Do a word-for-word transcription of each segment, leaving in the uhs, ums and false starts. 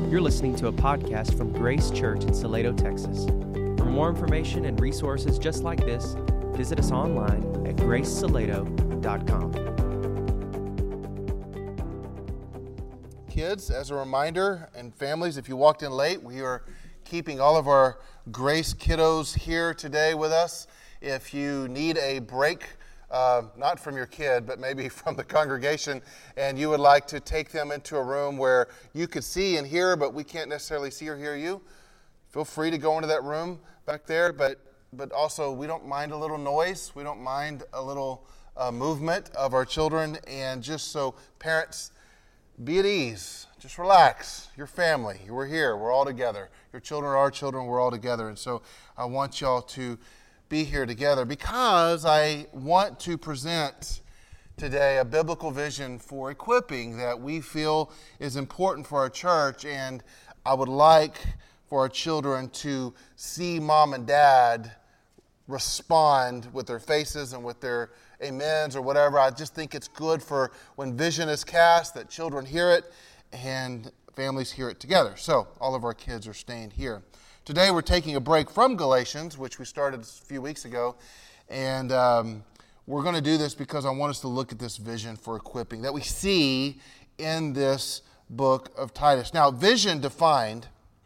You're listening to a podcast from Grace Church in Salado, Texas. For more information and resources just like this, visit us online at grace salado dot com. Kids, as a reminder, and families, if you walked in late, we are keeping all of our Grace kiddos here today with us. If you need a break, uh, not from your kid, but maybe from the congregation, and you would like to take them into a room where you could see and hear, but we can't necessarily see or hear you, feel free to go into that room back there. But but also, we don't mind a little noise. We don't mind a little uh, movement of our children. And just so parents, be at ease. Just relax. Your family. We're here. We're all together. Your children are our children. We're all together. And so I want y'all to be here together because I want to present today a biblical vision for equipping that we feel is important for our church. And I would like for our children to see mom and dad respond with their faces and with their amens or whatever. I just think it's good for when vision is cast that children hear it and families hear it together. So all of our kids are staying here. Today we're taking a break from Galatians, which we started a few weeks ago, and um, we're going to do this because I want us to look at this vision for equipping that we see in this book of Titus. Now, vision defined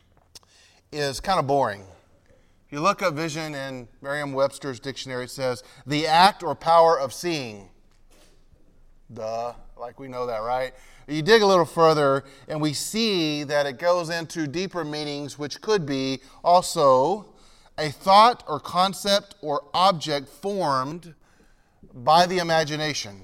is kind of boring. If you look up vision in Merriam-Webster's dictionary, it says, the act or power of seeing. Duh, like we know that, right? You dig a little further, and we see that it goes into deeper meanings, which could be also a thought or concept or object formed by the imagination.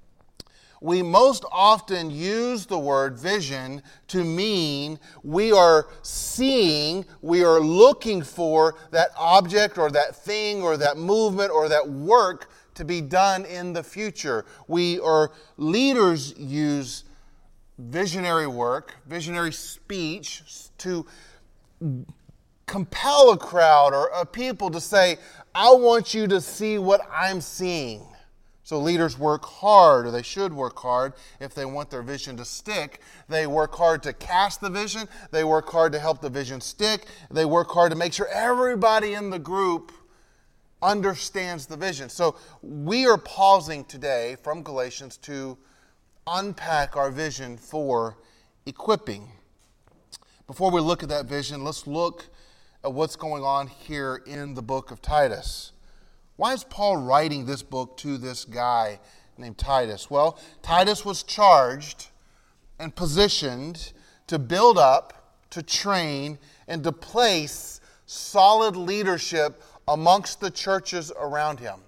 We most often use the word vision to mean we are seeing, we are looking for that object or that thing or that movement or that work to be done in the future. We or leaders use visionary work, visionary speech to compel a crowd or a people to say, I want you to see what I'm seeing. So leaders work hard, or they should work hard if they want their vision to stick. They work hard to cast the vision. They work hard to help the vision stick. They work hard to make sure everybody in the group understands the vision. So we are pausing today from Galatians to unpack our vision for equipping. Before we look at that vision, let's look at what's going on here in the book of Titus. Why is Paul writing this book to this guy named Titus? Well, Titus was charged and positioned to build up, to train, and to place solid leadership amongst the churches around him.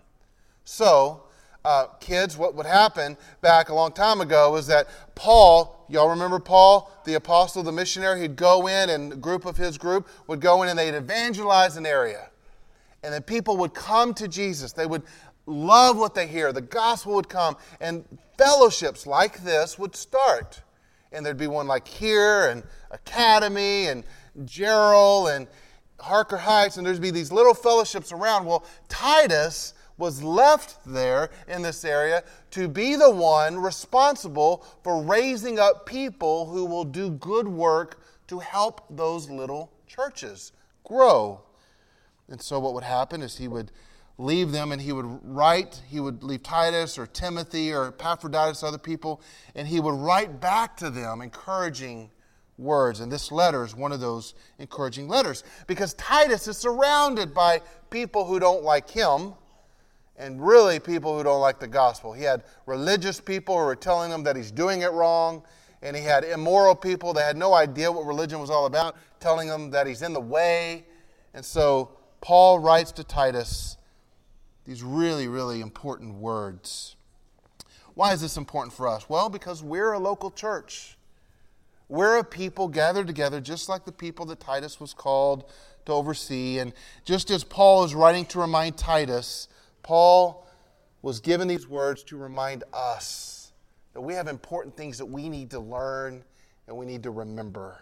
So, Uh, kids, what would happen back a long time ago is that Paul, y'all remember Paul, the apostle, the missionary, he'd go in and a group of his group would go in and they'd evangelize an area. And then people would come to Jesus. They would love what they hear. The gospel would come and fellowships like this would start. And there'd be one like here and Academy and Gerald and Harker Heights, and there'd be these little fellowships around. Well, Titus was left there in this area to be the one responsible for raising up people who will do good work to help those little churches grow. And so what would happen is he would leave them and he would write, he would leave Titus or Timothy or Epaphroditus, other people, and he would write back to them encouraging words. And this letter is one of those encouraging letters because Titus is surrounded by people who don't like him, and really people who don't like the gospel. He had religious people who were telling him that he's doing it wrong. And he had immoral people that had no idea what religion was all about, telling him that he's in the way. And so Paul writes to Titus these really, really important words. Why is this important for us? Well, because we're a local church. We're a people gathered together just like the people that Titus was called to oversee. And just as Paul is writing to remind Titus, Paul was given these words to remind us that we have important things that we need to learn and we need to remember.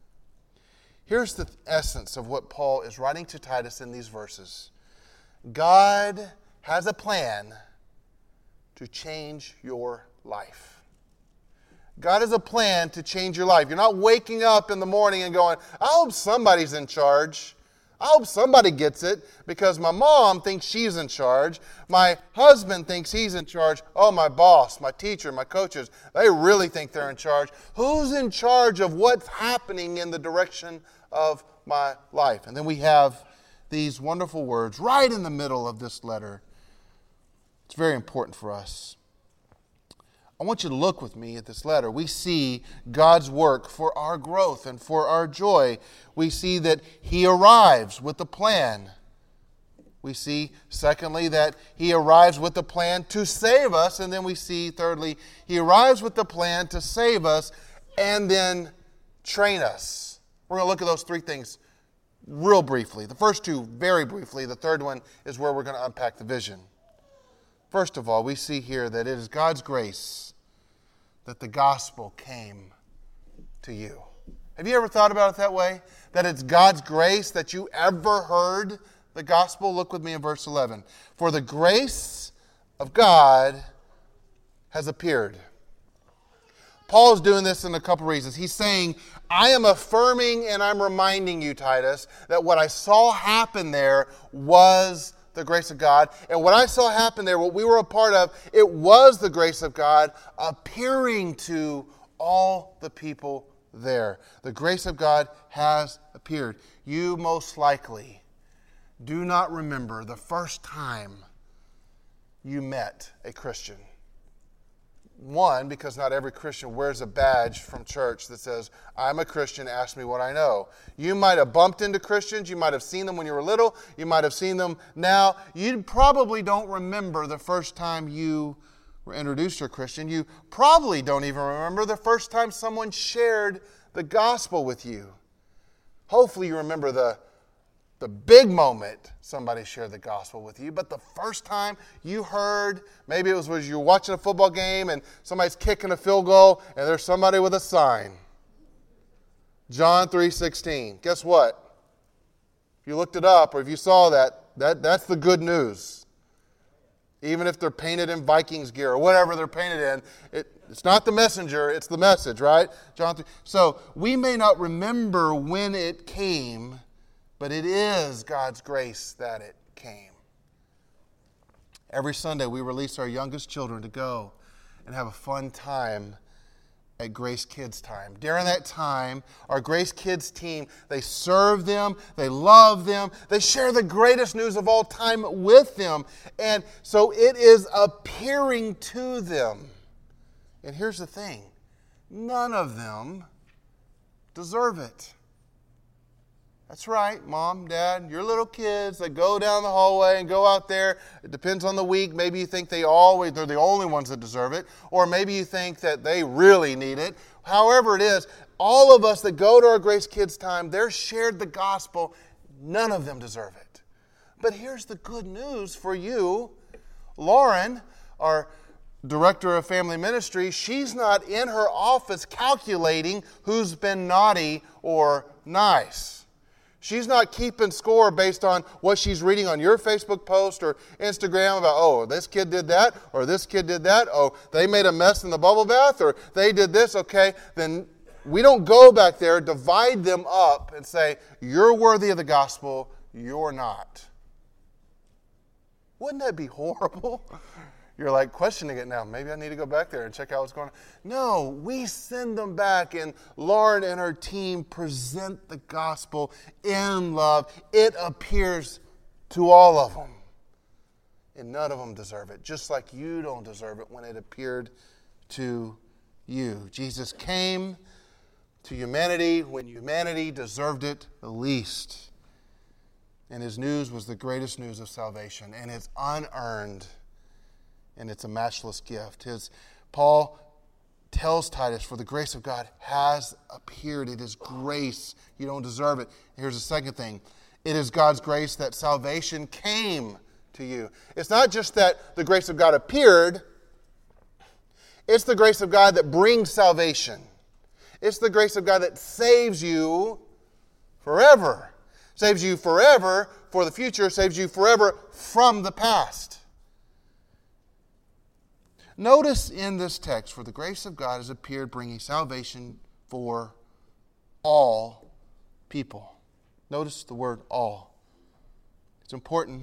Here's the essence of what Paul is writing to Titus in these verses. God has a plan to change your life. God has a plan to change your life. You're not waking up in the morning and going, I hope somebody's in charge. I hope somebody gets it because my mom thinks she's in charge. My husband thinks he's in charge. Oh, my boss, my teacher, my coaches, they really think they're in charge. Who's in charge of what's happening in the direction of my life? And then we have these wonderful words right in the middle of this letter. It's very important for us. I want you to look with me at this letter. We see God's work for our growth and for our joy. We see that He arrives with a plan. We see, secondly, that He arrives with a plan to save us. And then we see, thirdly, He arrives with the plan to save us and then train us. We're going to look at those three things real briefly. The first two, very briefly. The third one is where we're going to unpack the vision. First of all, we see here that it is God's grace that the gospel came to you. Have you ever thought about it that way? That it's God's grace that you ever heard the gospel? Look with me in verse eleven. For the grace of God has appeared. Paul is doing this in a couple reasons. He's saying, I am affirming and I'm reminding you, Titus, that what I saw happen there was the grace of God. And what I saw happen there, what we were a part of, it was the grace of God appearing to all the people there. The grace of God has appeared. You most likely do not remember the first time you met a Christian. One, because not every Christian wears a badge from church that says, I'm a Christian, ask me what I know. You might have bumped into Christians. You might have seen them when you were little. You might have seen them now. You probably don't remember the first time you were introduced to a Christian. You probably don't even remember the first time someone shared the gospel with you. Hopefully you remember the The big moment somebody shared the gospel with you, but the first time you heard, maybe it was when you were watching a football game and somebody's kicking a field goal and there's somebody with a sign. John three sixteen. Guess what? If you looked it up or if you saw that, that that's the good news. Even if they're painted in Vikings gear or whatever they're painted in, it, it's not the messenger, it's the message, right? John three. So we may not remember when it came, but it is God's grace that it came. Every Sunday we release our youngest children to go and have a fun time at Grace Kids Time. During that time, our Grace Kids team, they serve them, they love them, they share the greatest news of all time with them. And so it is appearing to them. And here's the thing, none of them deserve it. That's right, Mom, Dad, your little kids that go down the hallway and go out there. It depends on the week. Maybe you think they always, they're the only ones that deserve it. Or maybe you think that they really need it. However it is, all of us that go to our Grace Kids Time, they're shared the gospel. None of them deserve it. But here's the good news for you. Lauren, our Director of Family Ministry, she's not in her office calculating who's been naughty or nice. She's not keeping score based on what she's reading on your Facebook post or Instagram about, oh, this kid did that, or this kid did that, oh, they made a mess in the bubble bath, or they did this, okay. Then we don't go back there, divide them up, and say, you're worthy of the gospel, you're not. Wouldn't that be horrible? You're like questioning it now. Maybe I need to go back there and check out what's going on. No, we send them back, and Lauren and her team present the gospel in love. It appears to all of them, and none of them deserve it, just like you don't deserve it when it appeared to you. Jesus came to humanity when humanity deserved it the least, and His news was the greatest news of salvation, and it's unearned. And it's a matchless gift. His, Paul tells Titus, for the grace of God has appeared. It is grace. You don't deserve it. Here's the second thing. It is God's grace that salvation came to you. It's not just that the grace of God appeared. It's the grace of God that brings salvation. It's the grace of God that saves you forever. Saves you forever for the future. Saves you forever from the past. Notice in this text, for the grace of God has appeared, bringing salvation for all people. Notice the word all. It's important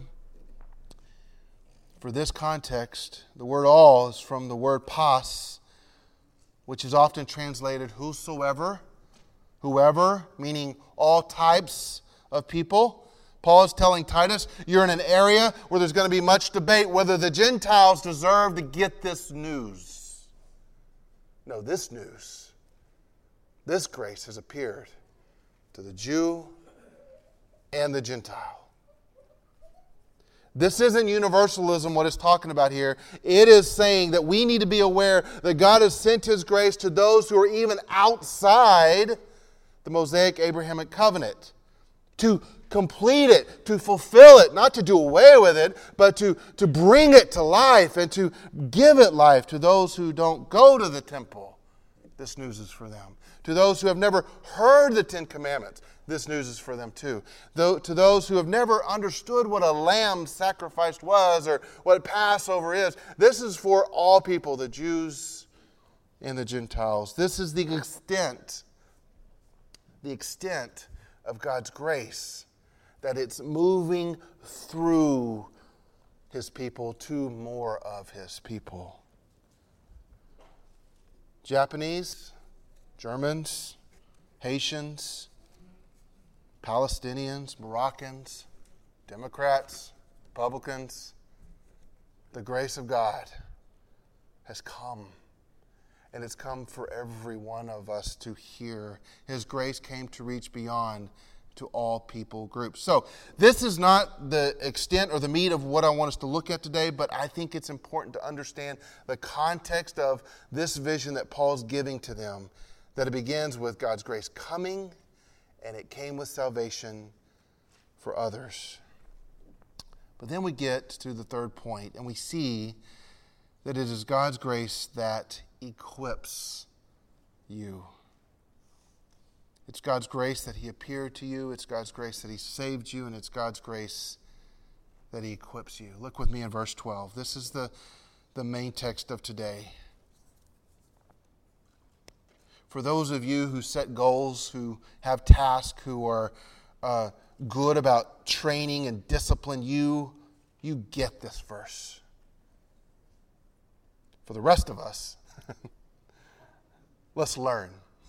for this context. The word all is from the word pas, which is often translated whosoever, whoever, meaning all types of people. Paul is telling Titus, you're in an area where there's going to be much debate whether the Gentiles deserve to get this news. No, this news, this grace has appeared to the Jew and the Gentile. This isn't universalism, what it's talking about here. It is saying that we need to be aware that God has sent His grace to those who are even outside the Mosaic Abrahamic covenant, to complete it, to fulfill it, not to do away with it, but to, to bring it to life and to give it life to those who don't go to the temple. This news is for them. To those who have never heard the Ten Commandments, this news is for them too. Though, to those who have never understood what a lamb sacrificed was or what Passover is, this is for all people, the Jews and the Gentiles. This is the extent, the extent of God's grace, that it's moving through His people to more of His people. Japanese, Germans, Haitians, Palestinians, Moroccans, Democrats, Republicans, the grace of God has come. And it's come for every one of us to hear. His grace came to reach beyond to all people groups. So this is not the extent or the meat of what I want us to look at today, but I think it's important to understand the context of this vision that Paul's giving to them, that it begins with God's grace coming, and it came with salvation for others. But then we get to the third point, and we see that it is God's grace that equips you. It's God's grace that He appeared to you. It's God's grace that He saved you. And it's God's grace that He equips you. Look with me in verse twelve. This is the, the main text of today. For those of you who set goals, who have tasks, who are uh, good about training and discipline, you, you get this verse. For the rest of us, let's learn.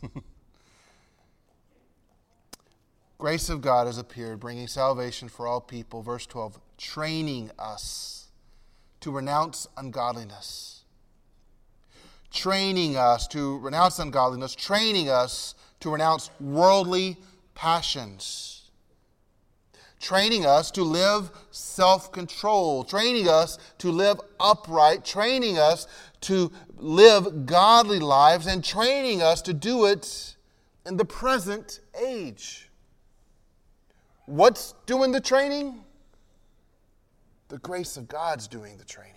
Grace of God has appeared, bringing salvation for all people. Verse twelve, training us to renounce ungodliness. Training us to renounce ungodliness. Training us to renounce worldly passions. Training us to live self-control. Training us to live upright. Training us to live godly lives. And training us to do it in the present age. What's doing the training? The grace of God's doing the training.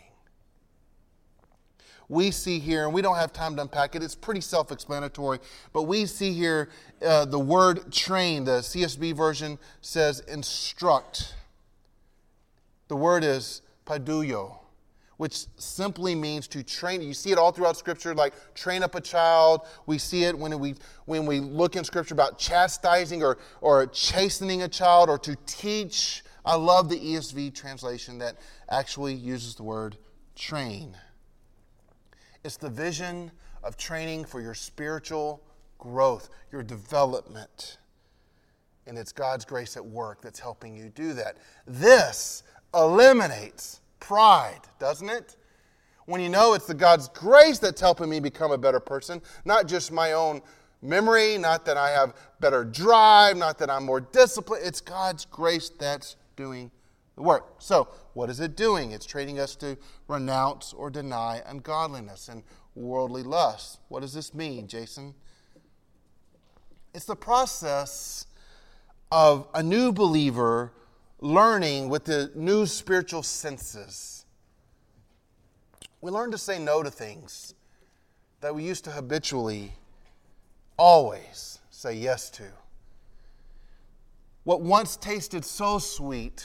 We see here, and we don't have time to unpack it, it's pretty self-explanatory, but we see here uh, the word train. The C S B version says instruct. The word is paiduio, which simply means to train. You see it all throughout Scripture, like train up a child. We see it when we when we look in Scripture about chastising or, or chastening a child, or to teach. I love the E S V translation that actually uses the word train. It's the vision of training for your spiritual growth, your development. And it's God's grace at work that's helping you do that. This eliminates pride, doesn't it? When you know it's the God's grace that's helping me become a better person, not just my own memory, not that I have better drive, not that I'm more disciplined. It's God's grace that's doing the work. So, what is it doing? It's training us to renounce or deny ungodliness and worldly lust. What does this mean, Jason? It's the process of a new believer learning with the new spiritual senses. We learn to say no to things that we used to habitually always say yes to. What once tasted so sweet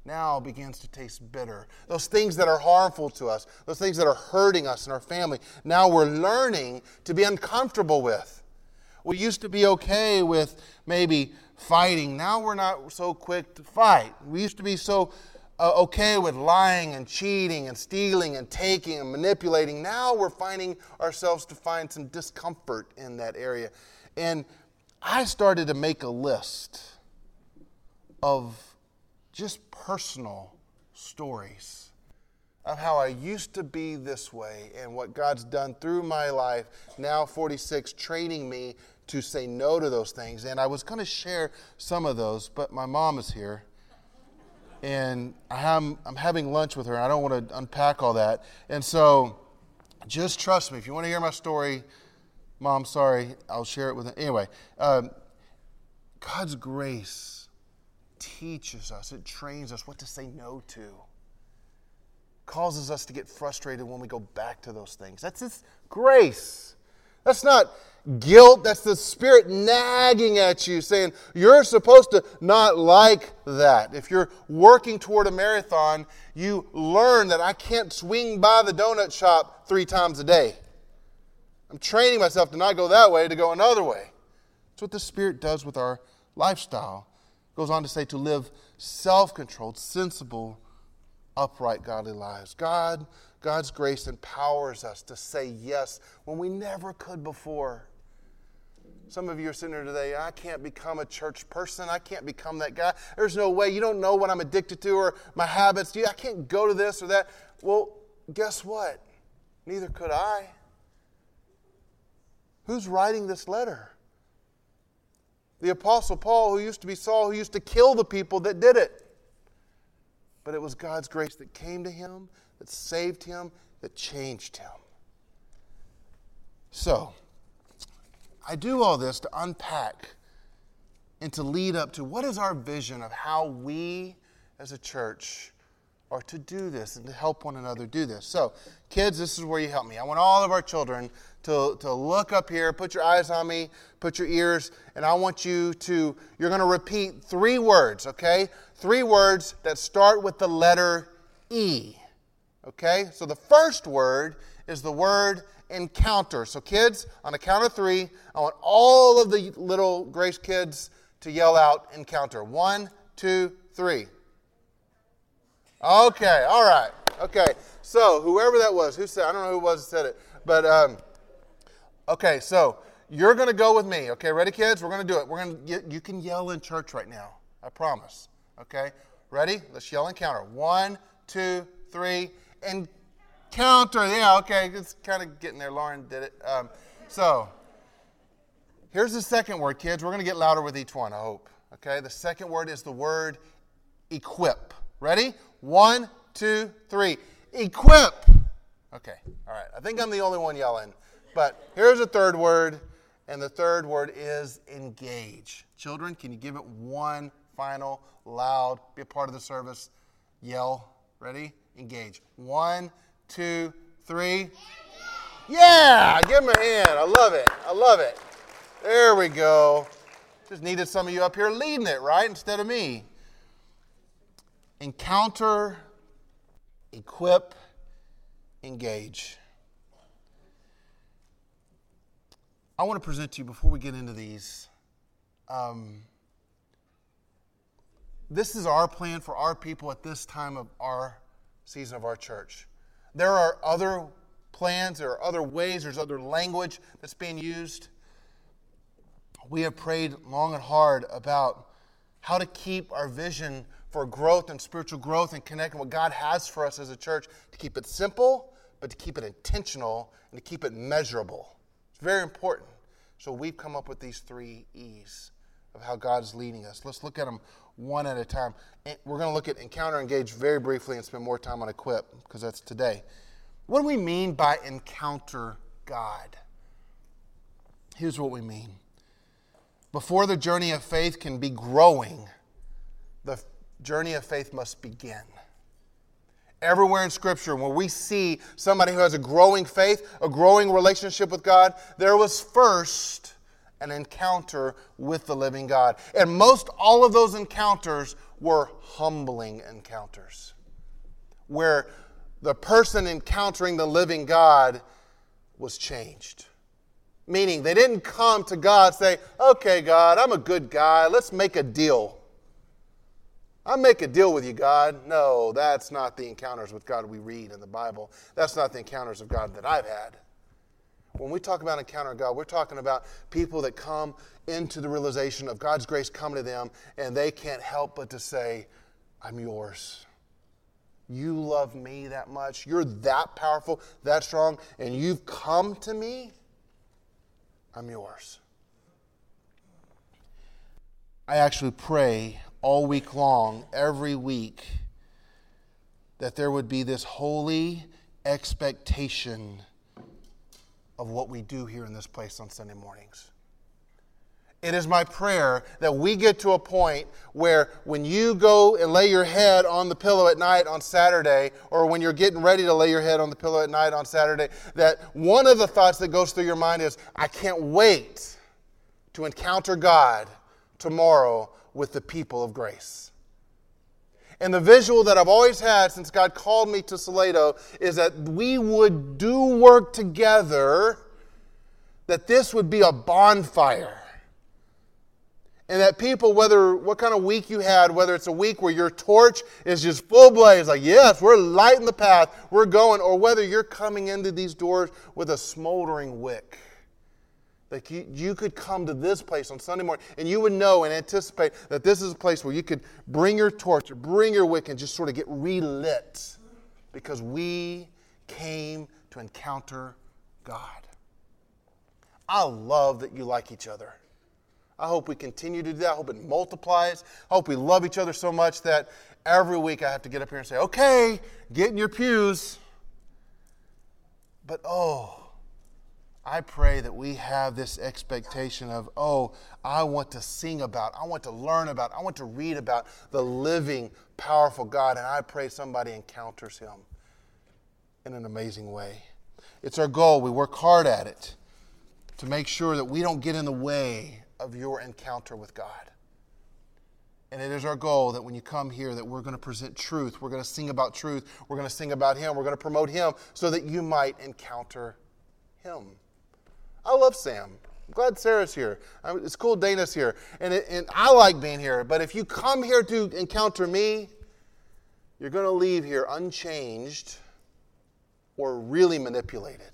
now begins to taste bitter. Those things that are harmful to us, those things that are hurting us and our family, now we're learning to be uncomfortable with. We used to be okay with maybe fighting. Now we're not so quick to fight. We used to be so uh, okay with lying and cheating and stealing and taking and manipulating. Now we're finding ourselves to find some discomfort in that area. And I started to make a list of just personal stories of how I used to be this way and what God's done through my life, now forty-six, training me to say no to those things. And I was going to share some of those, but my mom is here. And I'm, I'm having lunch with her, and I don't want to unpack all that. And so just trust me. If you want to hear my story, Mom, sorry, I'll share it with her. Anyway, um, God's grace teaches us. It trains us what to say no to. Causes us to get frustrated when we go back to those things. That's His grace. That's not guilt. That's the Spirit nagging at you, saying you're supposed to not like that. If you're working toward a marathon, you learn that I can't swing by the donut shop three times a day. I'm training myself to not go that way, to go another way. That's what the Spirit does with our lifestyle. It goes on to say to live self-controlled, sensible, upright, godly lives. God, God's grace empowers us to say yes when we never could before. Some of you are sitting here today, I can't become a church person. I can't become that guy. There's no way. You don't know what I'm addicted to or my habits. I can't go to this or that. Well, guess what? Neither could I. Who's writing this letter? The Apostle Paul, who used to be Saul, who used to kill the people that did it. But it was God's grace that came to him, that saved him, that changed him. So, I do all this to unpack and to lead up to what is our vision of how we as a church are to do this and to help one another do this. So, kids, this is where you help me. I want all of our children to, to look up here, put your eyes on me, put your ears, and I want you to, you're going to repeat three words, okay? Three words that start with the letter E, okay? So the first word is the word encounter. So kids, on a count of three, I want all of the little Grace kids to yell out encounter. One, two, three. Okay, all right. Okay, so whoever that was, who said, I don't know who it was that said it, but um, okay, so you're going to go with me. Okay, ready, kids? We're going to do it. We're going to. You can yell in church right now. I promise. Okay, ready? Let's yell encounter. One, two, three, encounter. Yeah, okay, it's kind of getting there. Lauren did it. Um, so here's the second word, kids. We're going to get louder with each one, I hope. Okay, the second word is the word equip. Ready? One, two, three. Equip. Okay, all right. I think I'm the only one yelling. But here's a third word, and the third word is engage. Children, can you give it one final, loud, be a part of the service, yell. Ready? Engage. One, two, three. Yeah! Give them a hand. I love it. I love it. There we go. Just needed some of you up here leading it, right, instead of me. Encounter, equip, engage. I want to present to you, before we get into these, um, this is our plan for our people at this time of our season of our church. There are other plans, there are other ways, there's other language that's being used. We have prayed long and hard about how to keep our vision for growth and spiritual growth and connecting what God has for us as a church, to keep it simple, but to keep it intentional and to keep it measurable. It's very important. So we've come up with these three E's of how God's leading us. Let's look at them one at a time. We're going to look at encounter, engage very briefly and spend more time on equip, because that's today. What do we mean by encounter God? Here's what we mean. Before the journey of faith can be growing, the journey of faith must begin. Everywhere in Scripture, where we see somebody who has a growing faith, a growing relationship with God, there was first an encounter with the living God. And most all of those encounters were humbling encounters, where the person encountering the living God was changed. Meaning they didn't come to God and say, okay, God, I'm a good guy. Let's make a deal. I'll make a deal with you, God. No, that's not the encounters with God we read in the Bible. That's not the encounters of God that I've had. When we talk about encounter God, we're talking about people that come into the realization of God's grace coming to them, and they can't help but to say, I'm yours. You love me that much. You're that powerful, that strong, and you've come to me. I'm yours. I actually pray all week long, every week, that there would be this holy expectation of what we do here in this place on Sunday mornings. It is my prayer that we get to a point where when you go and lay your head on the pillow at night on Saturday, or when you're getting ready to lay your head on the pillow at night on Saturday, that one of the thoughts that goes through your mind is, I can't wait to encounter God tomorrow with the people of grace. And the visual that I've always had since God called me to Salado is that we would do work together, that this would be a bonfire. And that people, whether what kind of week you had, whether it's a week where your torch is just full blaze, like, yes, we're lighting the path, we're going, or whether you're coming into these doors with a smoldering wick. That you, you could come to this place on Sunday morning and you would know and anticipate that this is a place where you could bring your torch or bring your wick and just sort of get relit because we came to encounter God. I love that you like each other. I hope we continue to do that. I hope it multiplies. I hope we love each other so much that every week I have to get up here and say, okay, get in your pews. But oh, I pray that we have this expectation of, oh, I want to sing about, I want to learn about, I want to read about the living, powerful God, and I pray somebody encounters Him in an amazing way. It's our goal. We work hard at it to make sure that we don't get in the way of your encounter with God. And it is our goal that when you come here that we're going to present truth, we're going to sing about truth, we're going to sing about Him, we're going to promote Him so that you might encounter Him. I love Sam. I'm glad Sarah's here. It's cool Dana's here. And, it, and I like being here. But if you come here to encounter me, you're going to leave here unchanged or really manipulated.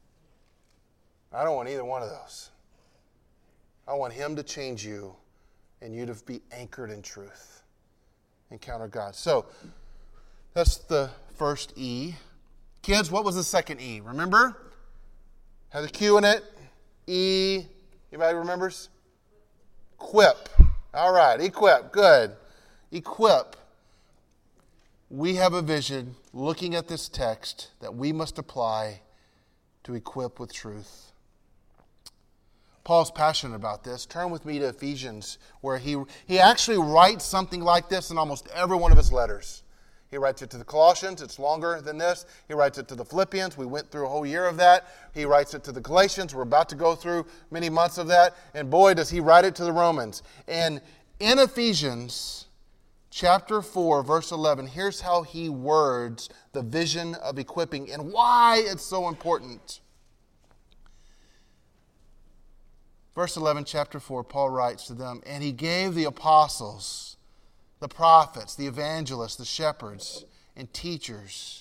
I don't want either one of those. I want Him to change you and you to be anchored in truth. Encounter God. So, that's the first E. Kids, what was the second E? Remember? Had a Q in it. E. Anybody remembers? Equip. All right, equip. Good. Equip. We have a vision looking at this text that we must apply to equip with truth. Paul's passionate about this. Turn with me to Ephesians, where he, he actually writes something like this in almost every one of his letters. He writes it to the Colossians. It's longer than this. He writes it to the Philippians. We went through a whole year of that. He writes it to the Galatians. We're about to go through many months of that. And boy, does he write it to the Romans. And in Ephesians chapter four, verse eleven, here's how he words the vision of equipping and why it's so important. Verse eleven, chapter four, Paul writes to them, and he gave the apostles, the prophets, the evangelists, the shepherds, and teachers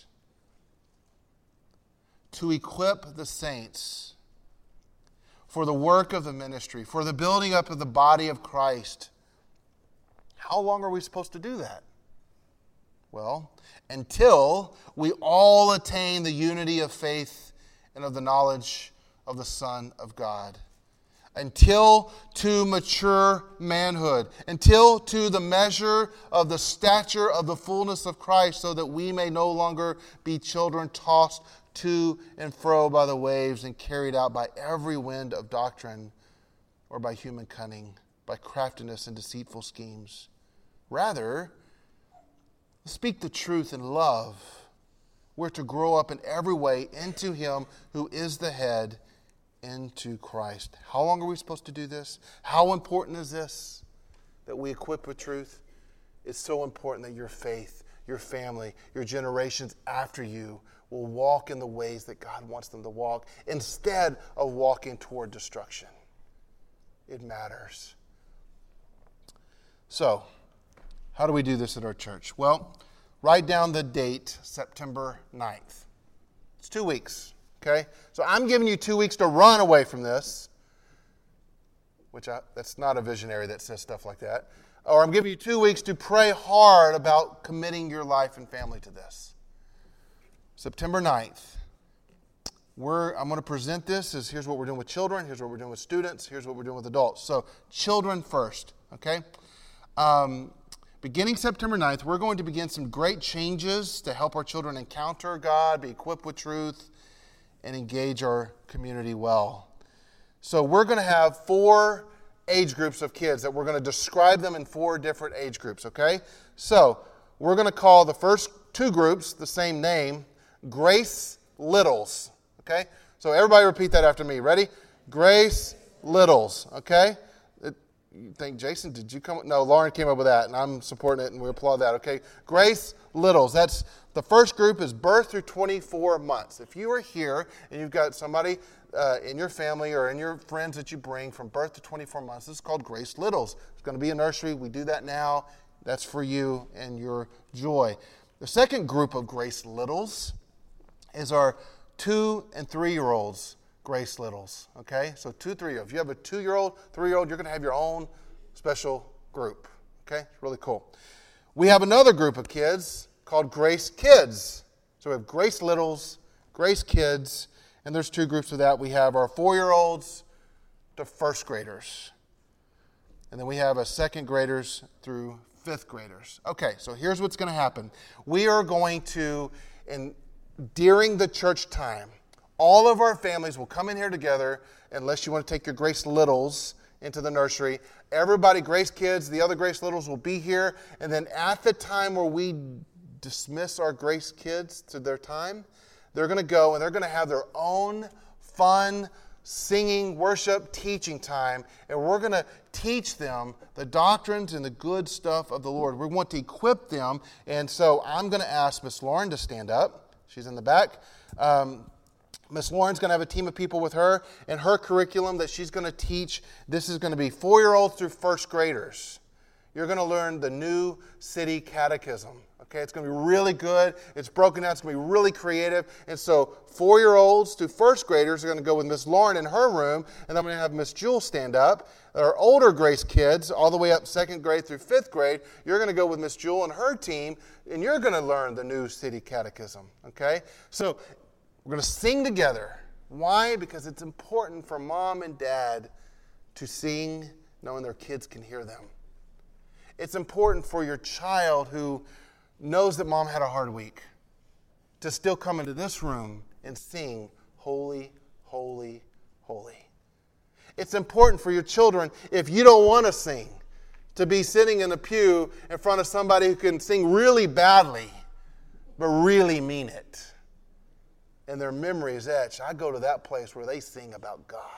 to equip the saints for the work of the ministry, for the building up of the body of Christ. How long are we supposed to do that? Well, until we all attain the unity of faith and of the knowledge of the Son of God. Until to mature manhood, until to the measure of the stature of the fullness of Christ, so that we may no longer be children tossed to and fro by the waves and carried out by every wind of doctrine or by human cunning, by craftiness and deceitful schemes. Rather, speak the truth in love. We're to grow up in every way into Him who is the head, into Christ. How long are we supposed to do this? How important is this that we equip with truth? It's so important that your faith, your family, your generations after you will walk in the ways that God wants them to walk instead of walking toward destruction. It matters. So, how do we do this at our church? Well, write down the date, September ninth. It's two weeks, okay? So I'm giving you two weeks to run away from this, which I, that's not a visionary that says stuff like that. Or I'm giving you two weeks to pray hard about committing your life and family to this. September ninth. We're, I'm going to present this as here's what we're doing with children, here's what we're doing with students, here's what we're doing with adults. So children first, okay? Um, beginning September ninth, we're going to begin some great changes to help our children encounter God, be equipped with truth, and engage our community well. So we're going to have four age groups of kids that we're going to describe them in four different age groups, okay? So we're going to call the first two groups the same name, Grace Littles, okay? So everybody repeat that after me. Ready? Grace Littles, okay? It, you think, Jason, did you come? No, Lauren came up with that, and I'm supporting it, and we applaud that, okay? Grace Littles. That's the first group is birth through twenty-four months. If you are here and you've got somebody uh, in your family or in your friends that you bring from birth to twenty-four months, this is called Grace Littles. It's going to be a nursery. We do that now. That's for you and your joy. The second group of Grace Littles is our two and three-year-olds, Grace Littles, okay? So two, three-year-olds. If you have a two-year-old, three-year-old, you're going to have your own special group, okay? It's really cool. We have another group of kids called Grace Kids. So we have Grace Littles, Grace Kids, and there's two groups of that. We have our four-year-olds to first graders. And then we have a second graders through fifth graders. Okay, so here's what's going to happen. We are going to, in during the church time, all of our families will come in here together, unless you want to take your Grace Littles into the nursery. Everybody, Grace Kids, the other Grace Littles will be here. And then at the time where we dismiss our Grace Kids to their time, they're going to go and they're going to have their own fun singing, worship, teaching time. And we're going to teach them the doctrines and the good stuff of the Lord. We want to equip them. And so I'm going to ask Miss Lauren to stand up. She's in the back. Um, Miss Lauren's going to have a team of people with her, and her curriculum that she's going to teach, this is going to be four-year-olds through first graders. You're going to learn the New City Catechism. Okay, it's going to be really good. It's broken down. It's going to be really creative. And so four-year-olds to first graders are going to go with Miss Lauren in her room, and I'm going to have Miss Jewel stand up. Our older Grace Kids, all the way up second grade through fifth grade, you're going to go with Miss Jewel and her team, and you're going to learn the New City Catechism. Okay, so we're going to sing together. Why? Because it's important for mom and dad to sing knowing their kids can hear them. It's important for your child who knows that mom had a hard week to still come into this room and sing, Holy, Holy, Holy. It's important for your children, if you don't want to sing, to be sitting in a pew in front of somebody who can sing really badly, but really mean it. And their memory is etched. I go to that place where they sing about God.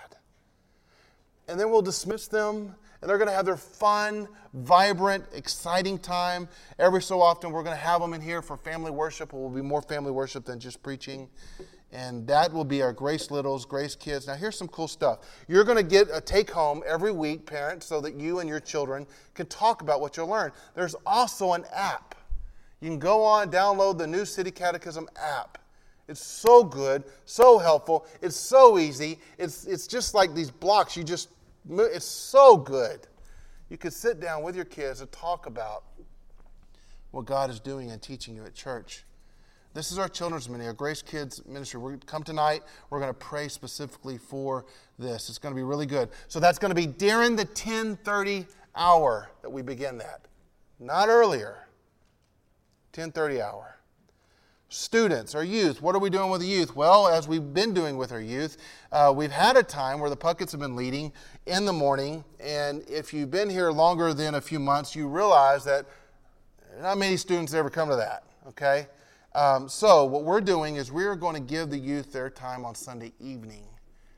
And then we'll dismiss them, and they're going to have their fun, vibrant, exciting time. Every so often, we're going to have them in here for family worship. It will be more family worship than just preaching. And that will be our Grace Littles, Grace Kids. Now, here's some cool stuff. You're going to get a take-home every week, parents, so that you and your children can talk about what you'll learn. There's also an app. You can go on, download the New City Catechism app. It's so good, so helpful. It's so easy. It's, it's just like these blocks. You just, it's so good. You could sit down with your kids and talk about what God is doing and teaching you at church. This is our children's ministry, our Grace Kids ministry. We're going to come tonight. We're going to pray specifically for this. It's going to be really good. So that's going to be during the ten thirty hour that we begin that. Not earlier. ten thirty hour. Students, our youth, what are we doing with the youth? Well, as we've been doing with our youth, uh, we've had a time where the Pucketts have been leading in the morning. And if you've been here longer than a few months, you realize that not many students ever come to that, okay? Um, so what we're doing is we're going to give the youth their time on Sunday evening.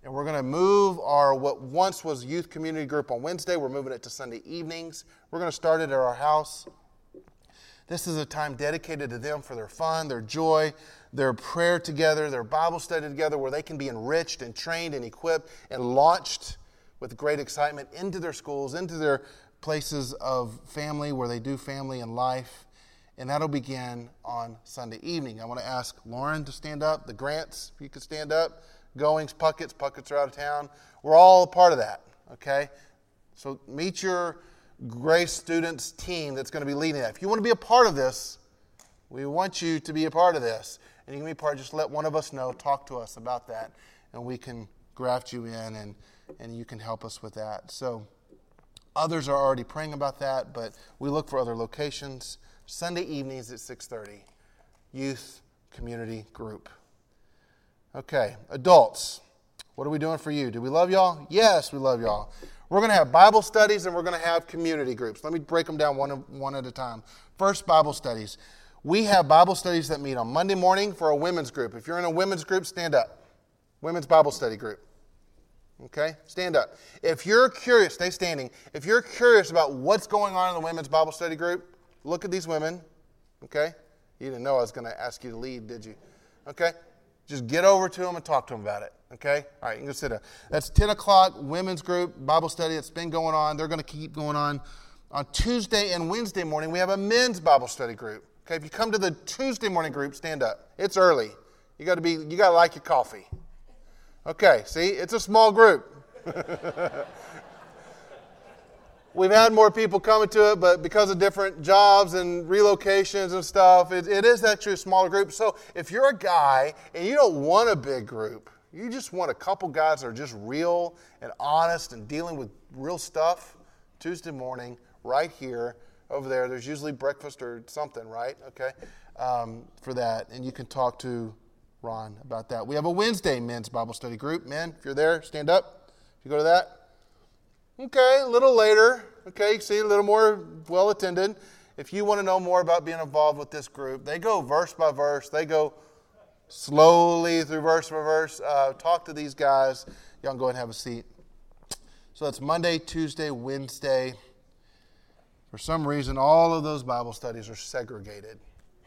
And we're going to move our, what once was youth community group on Wednesday, we're moving it to Sunday evenings. We're going to start it at our house. This is a time dedicated to them for their fun, their joy, their prayer together, their Bible study together, where they can be enriched and trained and equipped and launched with great excitement into their schools, into their places of family where they do family and life. And that'll begin on Sunday evening. I want to ask Lauren to stand up, the Grants, if you could stand up, Goings, Pucketts, Pucketts are out of town. We're all a part of that, okay? So meet your Grace Students team that's going to be leading that. If you want to be a part of this, we want you to be a part of this. And you can be a part, just let one of us know, talk to us about that, and we can graft you in and, and you can help us with that. So others are already praying about that, but we look for other locations. Sunday evenings at six thirty, youth community group. Okay, adults, what are we doing for you? Do we love y'all? Yes, we love y'all. We're going to have Bible studies and we're going to have community groups. Let me break them down one, one at a time. First, Bible studies. We have Bible studies that meet on Monday morning for a women's group. If you're in a women's group, stand up. Women's Bible study group. Okay, stand up. If you're curious, stay standing. If you're curious about what's going on in the women's Bible study group, look at these women. Okay, you didn't know I was going to ask you to lead, did you? Okay, just get over to them and talk to them about it. Okay, all right, you can go sit down. That's ten o'clock, women's group, Bible study that's been going on. They're going to keep going on. On Tuesday and Wednesday morning, we have a men's Bible study group. Okay, if you come to the Tuesday morning group, stand up. It's early. You got to be. You got to like your coffee. Okay, see, it's a small group. We've had more people coming to it, but because of different jobs and relocations and stuff, it, it is actually a smaller group. So if you're a guy and you don't want a big group, you just want a couple guys that are just real and honest and dealing with real stuff, Tuesday morning, right here, over there. There's usually breakfast or something, right? Okay, um, for that. And you can talk to Ron about that. We have a Wednesday men's Bible study group. Men, if you're there, stand up. If you go to that. Okay, a little later. Okay, you see, a little more well attended. If you want to know more about being involved with this group, they go verse by verse. They go slowly through verse by verse. Uh, talk to these guys. Y'all can go ahead and have a seat. So that's Monday, Tuesday, Wednesday. For some reason, all of those Bible studies are segregated.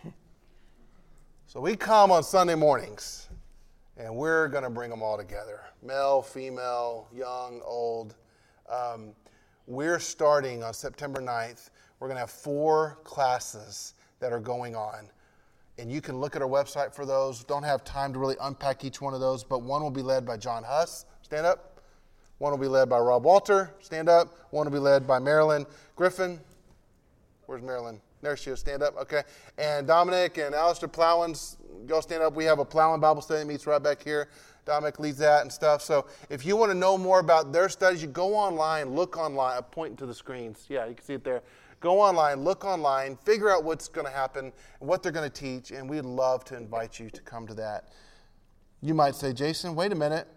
So we come on Sunday mornings, and we're going to bring them all together. Male, female, young, old. Um, we're starting on September ninth. We're going to have four classes that are going on. And you can look at our website for those. Don't have time to really unpack each one of those, but one will be led by John Huss. Stand up. One will be led by Rob Walter. Stand up. One will be led by Marilyn Griffin. Where's Marilyn? There she is. Stand up. Okay. And Dominic and Alistair Plowins, go stand up. We have a Plowin Bible study that meets right back here. Dominic leads that and stuff. So if you want to know more about their studies, you go online, look online. I'm pointing to the screens. Yeah, you can see it there. Go online, look online, figure out what's going to happen, and what they're going to teach, and we'd love to invite you to come to that. You might say, Jason, wait a minute.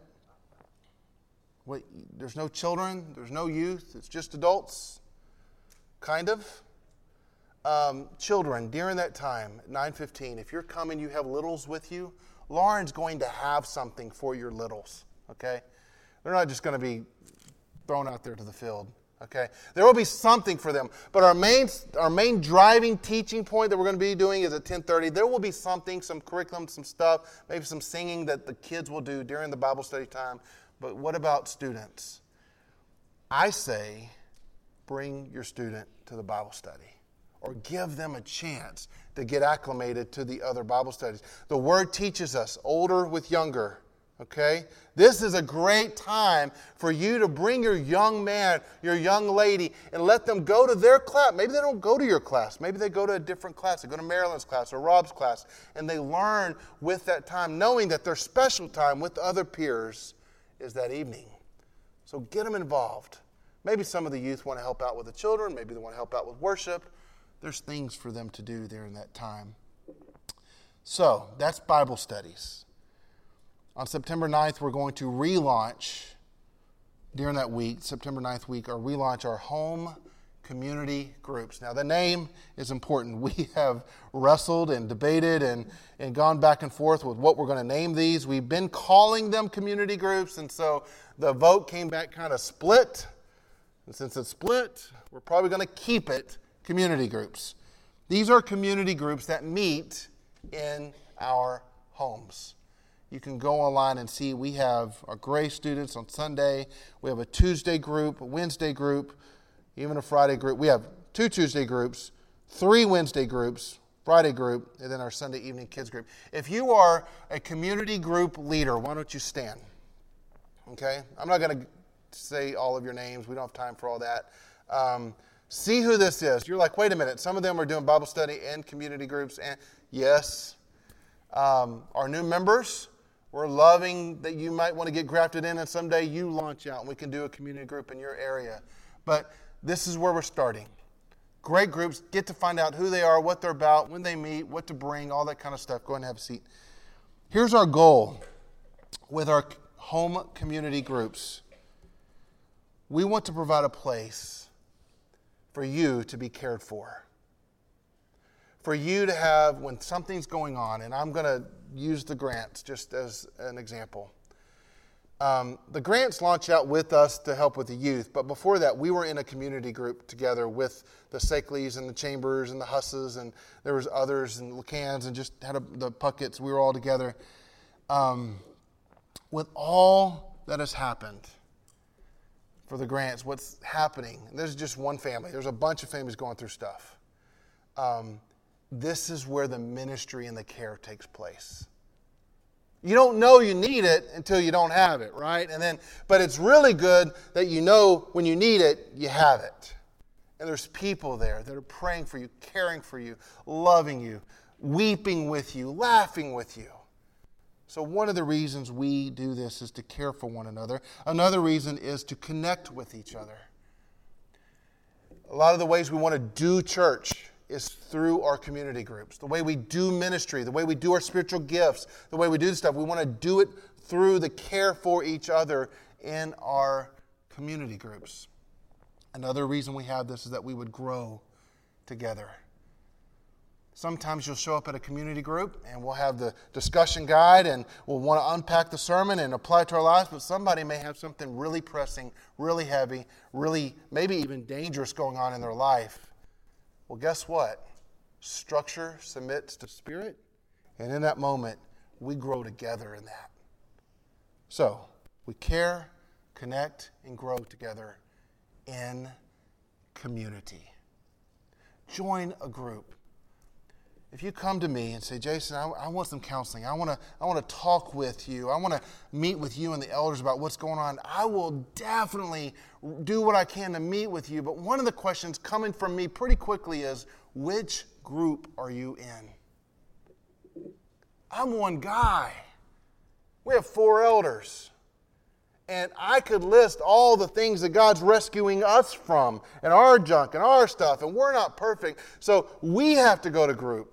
Wait, there's no children, there's no youth, it's just adults? Kind of. Um, children, during that time, nine fifteen, if you're coming, you have littles with you, Lauren's going to have something for your littles, okay? They're not just going to be thrown out there to the field, okay? There will be something for them. But our main our main driving teaching point that we're going to be doing is at ten thirty. There will be something, some curriculum, some stuff, maybe some singing that the kids will do during the Bible study time. But what about students? I say bring your student to the Bible study, or give them a chance to get acclimated to the other Bible studies. The Word teaches us, older with younger, okay? This is a great time for you to bring your young man, your young lady, and let them go to their class. Maybe they don't go to your class. Maybe they go to a different class. They go to Marilyn's class or Rob's class, and they learn with that time, knowing that their special time with other peers is that evening. So get them involved. Maybe some of the youth want to help out with the children. Maybe they want to help out with worship. There's things for them to do there in that time. So that's Bible studies. On September ninth, we're going to relaunch, during that week, September ninth week, or relaunch our home community groups. Now, the name is important. We have wrestled and debated and, and gone back and forth with what we're going to name these. We've been calling them community groups, and so the vote came back kind of split. And since it's split, we're probably going to keep it community groups. These are community groups that meet in our homes. You can go online and see we have our Grace students on Sunday. We have a Tuesday group, a Wednesday group, even a Friday group. We have two Tuesday groups, three Wednesday groups, Friday group, and then our Sunday evening kids group. If you are a community group leader, why don't you stand? Okay? I'm not going to say all of your names. We don't have time for all that. Um, see who this is. You're like, wait a minute. Some of them are doing Bible study and community groups. And yes. Um, our new members, we're loving that you might want to get grafted in, and someday you launch out and we can do a community group in your area. But this is where we're starting. Great groups, get to find out who they are, what they're about, when they meet, what to bring, all that kind of stuff. Go ahead and have a seat. Here's our goal with our home community groups. We want to provide a place for you to be cared for. For you to have, when something's going on, and I'm going to use the grants just as an example. Um, the grants launch out with us to help with the youth, but before that, we were in a community group together with the Sakeleys and the Chambers and the Husses, and there was others, and Lacans, and just had a, the Pucketts. We were all together. Um, with all that has happened for the grants, what's happening, there's just one family. There's a bunch of families going through stuff. Um, this is where the ministry and the care takes place. You don't know you need it until you don't have it, right? And then, but it's really good that you know when you need it, you have it. And there's people there that are praying for you, caring for you, loving you, weeping with you, laughing with you. So one of the reasons we do this is to care for one another. Another reason is to connect with each other. A lot of the ways we want to do church is through our community groups. The way we do ministry, the way we do our spiritual gifts, the way we do stuff, we want to do it through the care for each other in our community groups. Another reason we have this is that we would grow together. Sometimes you'll show up at a community group and we'll have the discussion guide and we'll want to unpack the sermon and apply it to our lives, but somebody may have something really pressing, really heavy, really maybe even dangerous going on in their life. Well, guess what? Structure submits to spirit, and in that moment, we grow together in that. So, we care, connect, and grow together in community. Join a group. If you come to me and say, Jason, I, I want some counseling. I want to I want to talk with you. I want to meet with you and the elders about what's going on. I will definitely do what I can to meet with you. But one of the questions coming from me pretty quickly is, which group are you in? I'm one guy. We have four elders. And I could list all the things that God's rescuing us from and our junk and our stuff. And we're not perfect. So we have to go to group.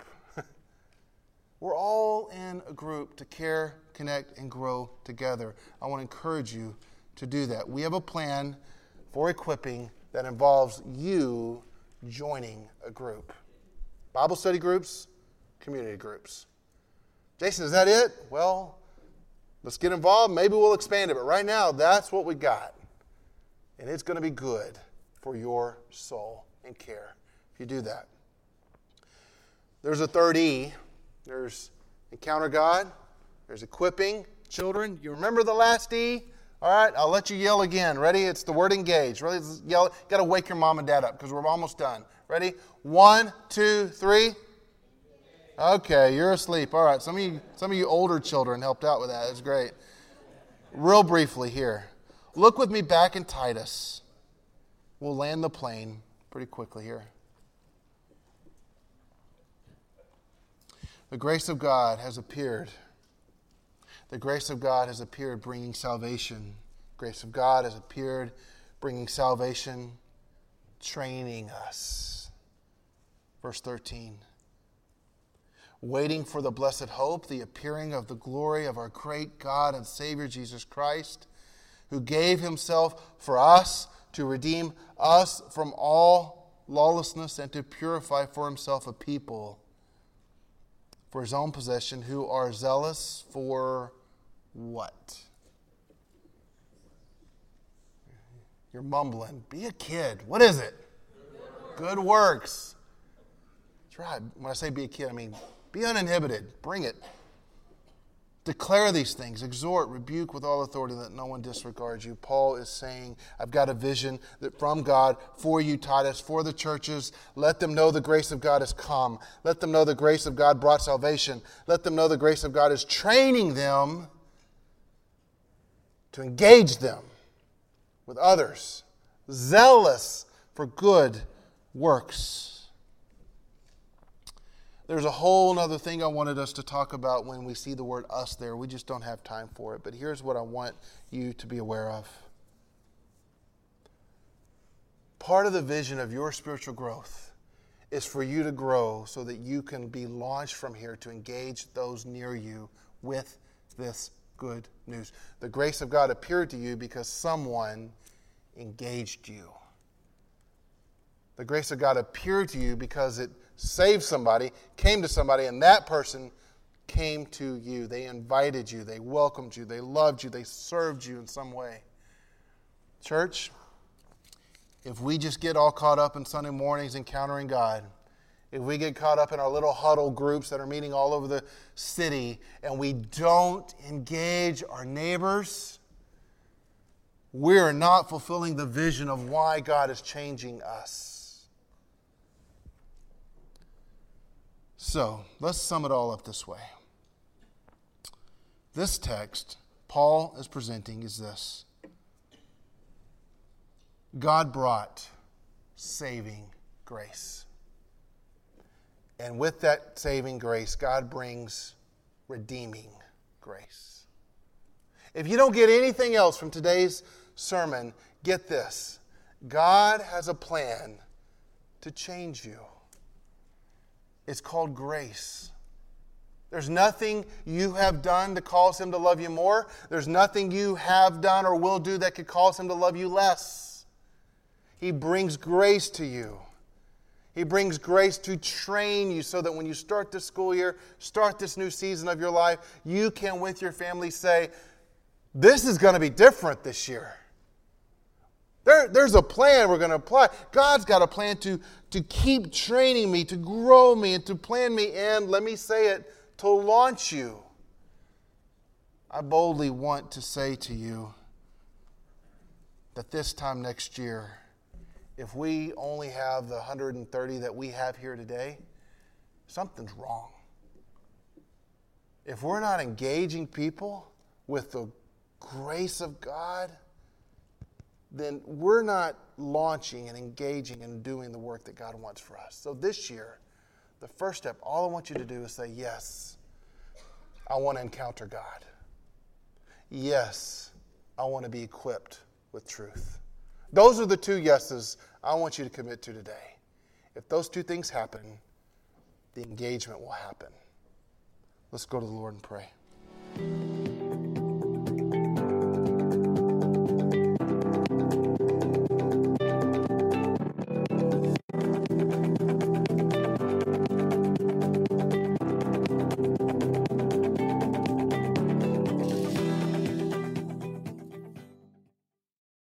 We're all in a group to care, connect, and grow together. I want to encourage you to do that. We have a plan for equipping that involves you joining a group. Bible study groups, community groups. Jason, is that it? Well, let's get involved. Maybe we'll expand it. But right now, that's what we got. And it's going to be good for your soul and care if you do that. There's a third E. There's encounter God. There's equipping children. You remember the last E? All right, I'll let you yell again. Ready? It's the word engage. Really, yell. Got to wake your mom and dad up because we're almost done. Ready? One, two, three. Okay, you're asleep. All right, some of you, some of you older children helped out with that. That's great. Real briefly here. Look with me back in Titus. We'll land the plane pretty quickly here. The grace of God has appeared. The grace of God has appeared bringing salvation. The grace of God has appeared bringing salvation, training us. Verse thirteen. Waiting for the blessed hope, the appearing of the glory of our great God and Savior Jesus Christ, who gave himself for us to redeem us from all lawlessness and to purify for himself a people for his own possession who are zealous for what? You're mumbling. Be a kid. What is it? Good works. That's right. When I say be a kid, I mean be uninhibited. Bring it. Declare these things. Exhort, rebuke with all authority, that no one disregards you. Paul is saying, I've got a vision that from God for you, Titus, for the churches. Let them know the grace of God has come. Let them know the grace of God brought salvation. Let them know the grace of God is training them to engage them with others, zealous for good works. There's a whole other thing I wanted us to talk about when we see the word us there. We just don't have time for it. But here's what I want you to be aware of. Part of the vision of your spiritual growth is for you to grow so that you can be launched from here to engage those near you with this good news. The grace of God appeared to you because someone engaged you. The grace of God appeared to you because it saved somebody, came to somebody, and that person came to you. They invited you. They welcomed you. They loved you. They served you in some way. Church, if we just get all caught up in Sunday mornings encountering God, if we get caught up in our little huddle groups that are meeting all over the city and we don't engage our neighbors, we are not fulfilling the vision of why God is changing us. So, let's sum it all up this way. This text Paul is presenting is this. God brought saving grace. And with that saving grace, God brings redeeming grace. If you don't get anything else from today's sermon, get this. God has a plan to change you. It's called grace. There's nothing you have done to cause him to love you more. There's nothing you have done or will do that could cause him to love you less. He brings grace to you. He brings grace to train you so that when you start this school year, start this new season of your life, you can with your family say, this is going to be different this year. There, there's a plan we're going to apply. God's got a plan to, to keep training me, to grow me, and to plan me, and let me say it, to launch you. I boldly want to say to you that this time next year, if we only have the one hundred thirty that we have here today, something's wrong. If we're not engaging people with the grace of God, then we're not launching and engaging and doing the work that God wants for us. So this year, the first step, all I want you to do is say, yes, I want to encounter God. Yes, I want to be equipped with truth. Those are the two yeses I want you to commit to today. If those two things happen, the engagement will happen. Let's go to the Lord and pray.